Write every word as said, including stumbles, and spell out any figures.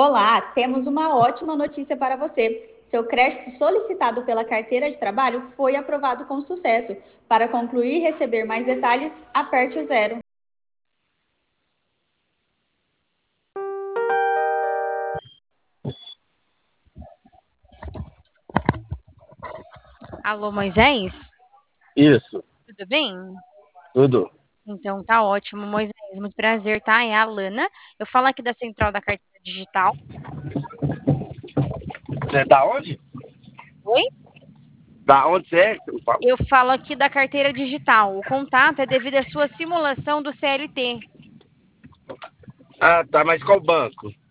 Olá, temos uma ótima notícia para você. Seu crédito solicitado pela carteira de trabalho foi aprovado com sucesso. Para concluir e receber mais detalhes, aperte o zero. Alô, Moisés? Isso, Tudo bem? tudo. Então tá ótimo, Moisés. Muito prazer, tá? É a Alana. Eu falo aqui da Central da Carteira Digital. Você é da onde? Oi? Da onde você é? Eu falo. Eu falo aqui da Carteira Digital. O contato é devido à sua simulação do C L T. Ah, tá, mas qual banco?